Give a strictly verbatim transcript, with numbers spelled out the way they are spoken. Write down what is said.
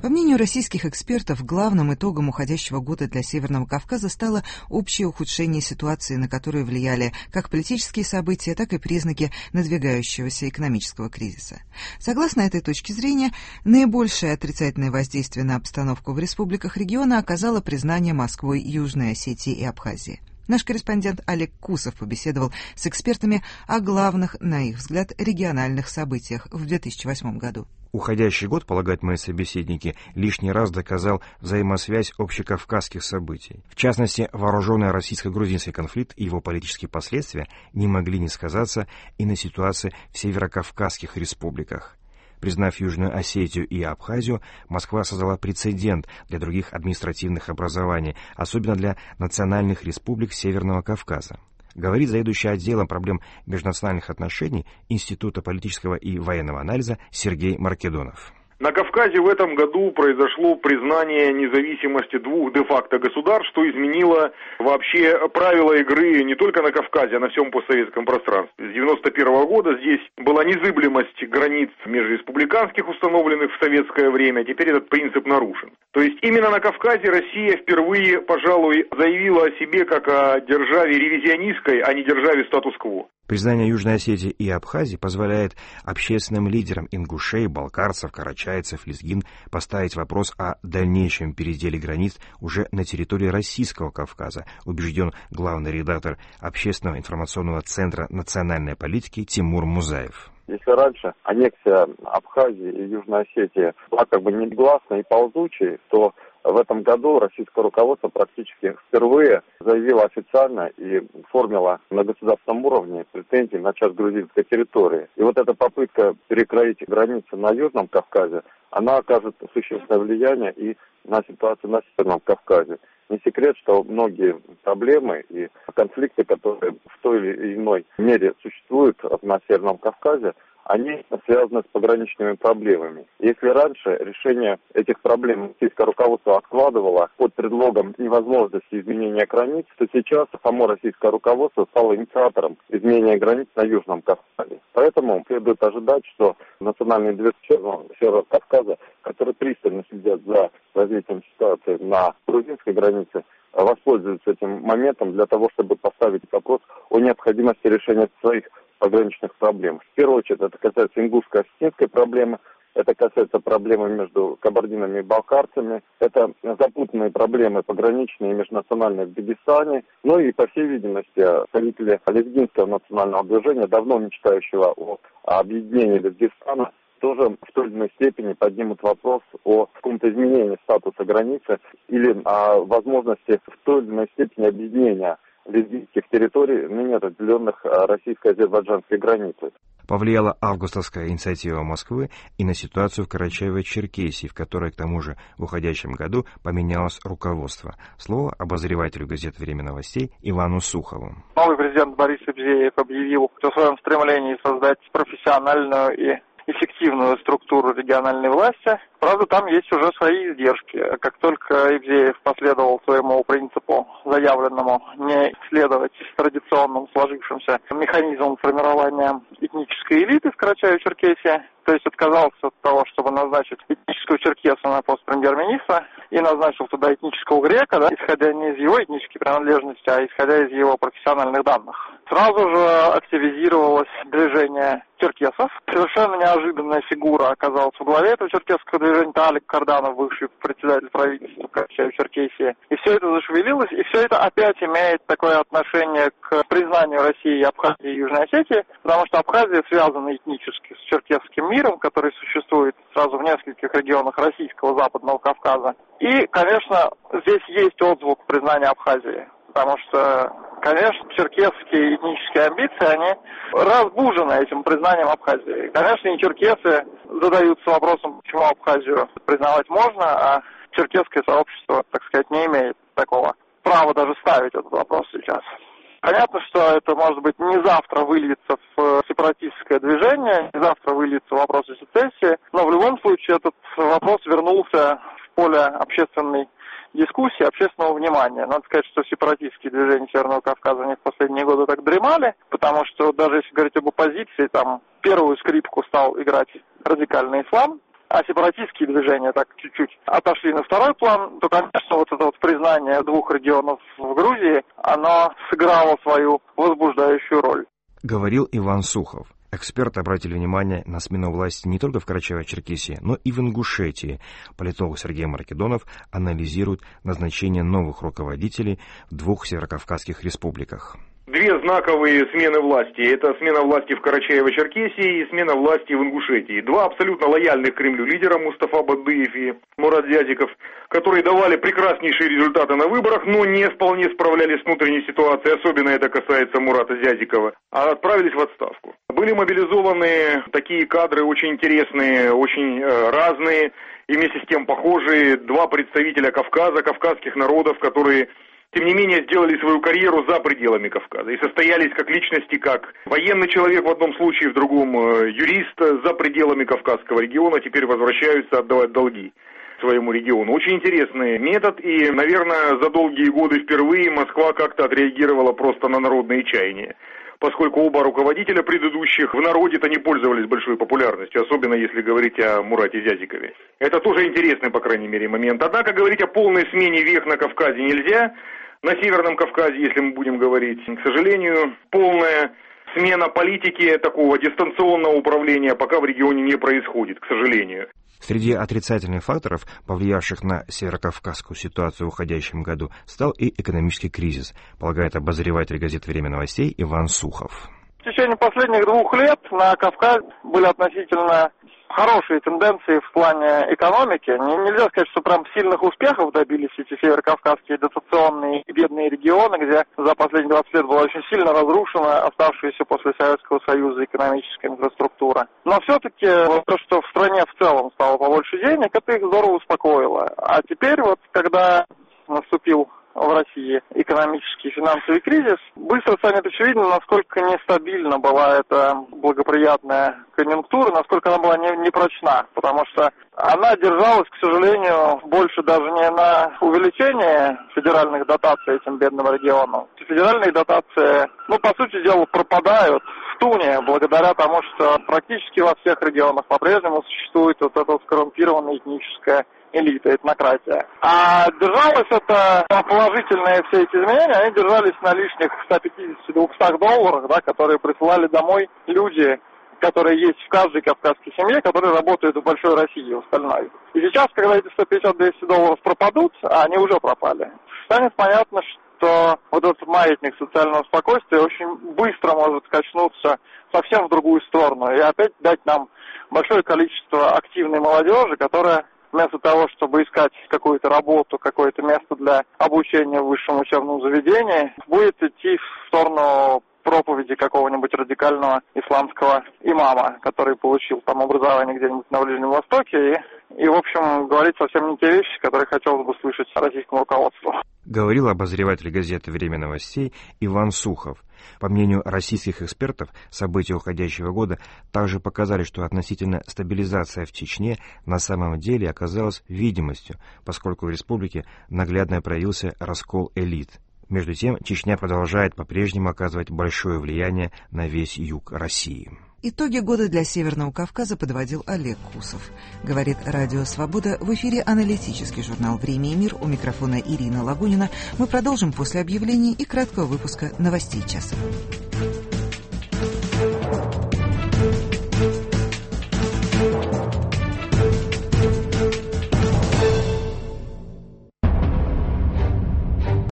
По мнению российских экспертов, главным итогом уходящего года для Северного Кавказа стало общее ухудшение ситуации, на которую влияли как политические события, так и признаки надвигающегося экономического кризиса. Согласно этой точке зрения, наибольшее отрицательное воздействие на обстановку в республиках региона оказало признание Москвой Южной Осетии и Абхазии. Наш корреспондент Олег Кусов побеседовал с экспертами о главных, на их взгляд, региональных событиях в две тысячи восьмом году. Уходящий год, полагают мои собеседники, лишний раз доказал взаимосвязь общекавказских событий. В частности, вооруженный российско-грузинский конфликт и его политические последствия не могли не сказаться и на ситуации в северокавказских республиках. Признав Южную Осетию и Абхазию, Москва создала прецедент для других административных образований, особенно для национальных республик Северного Кавказа. Говорит заведующий отделом проблем межнациональных отношений Института политического и военного анализа Сергей Маркедонов. На Кавказе в этом году произошло признание независимости двух де-факто государств, что изменило вообще правила игры не только на Кавказе, а на всем постсоветском пространстве. С девяносто первого года здесь была незыблемость границ межреспубликанских, установленных в советское время, а теперь этот принцип нарушен. То есть именно на Кавказе Россия впервые, пожалуй, заявила о себе как о державе ревизионистской, а не державе статус-кво. Признание Южной Осетии и Абхазии позволяет общественным лидерам ингушей, балкарцев, карачайцев, лезгин поставить вопрос о дальнейшем переделе границ уже на территории Российского Кавказа, убежден главный редактор Общественного информационного центра национальной политики Тимур Музаев. Если раньше аннексия Абхазии и Южной Осетии была как бы негласной и ползучей, то в этом году российское руководство практически впервые заявило официально и оформило на государственном уровне претензии на часть грузинской территории. И вот эта попытка перекроить границы на Южном Кавказе, она окажет существенное влияние и на ситуацию на Северном Кавказе. Не секрет, что многие проблемы и конфликты, которые в той или иной мере существуют на Северном Кавказе, они связаны с пограничными проблемами. Если раньше решение этих проблем российское руководство откладывало под предлогом невозможности изменения границ, то сейчас само российское руководство стало инициатором изменения границ на Южном Кавказе. Поэтому следует ожидать, что национальные движения Северного Кавказа, которые пристально следят за развитием ситуации на грузинской границе, воспользуются этим моментом для того, чтобы поставить вопрос о необходимости решения своих пограничных проблем. В первую очередь это касается ингушско-осетинской проблемы, это касается проблемы между кабардинами и балкарцами, это запутанные проблемы пограничные и межнациональные в Дагестане, ну и, по всей видимости, представители лезгинского национального движения, давно мечтающего о объединении Дагестана, тоже в той или иной степени поднимут вопрос о каком-то изменении статуса границы или о возможности в той или иной степени объединения лезгинских территорий, ныне разделенных российско-азербайджанской границей. Повлияла августовская инициатива Москвы и на ситуацию в Карачаево-Черкесии, в которой, к тому же, в уходящем году поменялось руководство. Слово обозревателю газеты «Время новостей» Ивану Сухову. Новый президент Борис Ибзеев объявил о своем стремлении создать профессиональную и эффективную структуру региональной власти. Правда, там есть уже свои издержки. Как только Ибзеев последовал своему принципу, заявленному не следовать традиционным сложившимся механизмам формирования этнической элиты в Карачаево-Черкесии, то есть отказался от того, чтобы назначить этнического черкеса на пост премьер-министра и назначил туда этнического грека, да, исходя не из его этнической принадлежности, а исходя из его профессиональных данных. Сразу же активизировалось движение черкесов. Совершенно неожиданная фигура оказалась в главе этого черкесского движения, это Алик Карданов, бывший председатель правительства Карачаево-Черкесии. И все это зашевелилось, и все это опять имеет такое отношение к признанию России, Абхазии и Южной Осетии, потому что Абхазия связана этнически с черкесским миром, который существует сразу в нескольких регионах Российского Западного Кавказа. И, конечно, здесь есть отзвук признания Абхазии, потому что, конечно, черкесские этнические амбиции, они разбужены этим признанием Абхазии. Конечно, и черкесы задаются вопросом, почему Абхазию признавать можно, а черкесское сообщество, так сказать, не имеет такого права даже ставить этот вопрос сейчас. Понятно, что это, может быть, не завтра выльется в сепаратистское движение, не завтра выльется в вопросы сецессии, но в любом случае этот вопрос вернулся в поле общественной дискуссии, общественного внимания. Надо сказать, что сепаратистские движения Северного Кавказа они в последние годы так дремали, потому что даже если говорить об оппозиции, там первую скрипку стал играть радикальный ислам, а сепаратистские движения так чуть-чуть отошли на второй план, то, конечно, вот это вот признание двух регионов в Грузии, оно сыграло свою возбуждающую роль. Говорил Иван Сухов. Эксперты обратили внимание на смену власти не только в Карачаево-Черкесии, но и в Ингушетии. Политолог Сергей Маркедонов анализирует назначение новых руководителей в двух северокавказских республиках. Две знаковые смены власти. Это смена власти в Карачаево-Черкесии и смена власти в Ингушетии. Два абсолютно лояльных Кремлю лидера, Мустафа Бадыев и Мурат Зязиков, которые давали прекраснейшие результаты на выборах, но не вполне справлялись с внутренней ситуацией, особенно это касается Мурата Зязикова, а отправились в отставку. Были мобилизованы такие кадры очень интересные, очень э, разные и вместе с тем похожие. Два представителя Кавказа, кавказских народов, которые, тем не менее, сделали свою карьеру за пределами Кавказа и состоялись как личности, как военный человек в одном случае, в другом э, юрист за пределами Кавказского региона, теперь возвращаются отдавать долги своему региону. Очень интересный метод, и, наверное, за долгие годы впервые Москва как-то отреагировала просто на народные чаяния, поскольку оба руководителя предыдущих в народе-то не пользовались большой популярностью, особенно если говорить о Мурате Зязикове. Это тоже интересный, по крайней мере, момент. Однако говорить о полной смене вех на Кавказе нельзя. На Северном Кавказе, если мы будем говорить, к сожалению, полная смена политики, такого дистанционного управления пока в регионе не происходит, к сожалению. Среди отрицательных факторов, повлиявших на северокавказскую ситуацию в уходящем году, стал и экономический кризис, полагает обозреватель газеты «Время новостей» Иван Сухов. В течение последних двух лет на Кавказе были относительно хорошие тенденции в плане экономики. Нельзя сказать, что прям сильных успехов добились эти северокавказские дотационные и бедные регионы, где за последние двадцать лет была очень сильно разрушена оставшаяся после Советского Союза экономическая инфраструктура. Но все-таки вот то, что в стране в целом стало побольше денег, это их здорово успокоило. А теперь вот, когда наступил в России экономический и финансовый кризис, быстро станет очевидно, насколько нестабильна была эта благоприятная конъюнктура, насколько она была непрочна, потому что она держалась, к сожалению, больше даже не на увеличение федеральных дотаций этим бедным регионам. Федеральные дотации, ну, по сути дела, пропадают в туне, благодаря тому, что практически во всех регионах по-прежнему существует вот эта вот скоррумпированная этническая элита, этнократия. А держалось это, положительные все эти изменения, они держались на лишних ста пятидесяти - двухстах долларах, да, которые присылали домой люди, которые есть в каждой кавказской семье, которые работают в большой России, в остальной. И сейчас, когда эти сто пятьдесят - двести долларов пропадут, а они уже пропали, станет понятно, что вот этот маятник социального спокойствия очень быстро может качнуться совсем в другую сторону и опять дать нам большое количество активной молодежи, которая вместо того, чтобы искать какую-то работу, какое-то место для обучения в высшем учебном заведении, будет идти в сторону проповеди какого-нибудь радикального исламского имама, который получил там образование где-нибудь на Ближнем Востоке и, и, в общем, говорит совсем не те вещи, которые хотелось бы слышать российскому руководству. Говорил обозреватель газеты «Время новостей» Иван Сухов. По мнению российских экспертов, события уходящего года также показали, что относительная стабилизация в Чечне на самом деле оказалась видимостью, поскольку в республике наглядно проявился раскол элит. Между тем, Чечня продолжает по-прежнему оказывать большое влияние на весь юг России. Итоги года для Северного Кавказа подводил Олег Кусов. Говорит Радио Свобода. В эфире аналитический журнал «Время и мир». У микрофона Ирина Лагунина. Мы продолжим после объявлений и краткого выпуска новостей часа.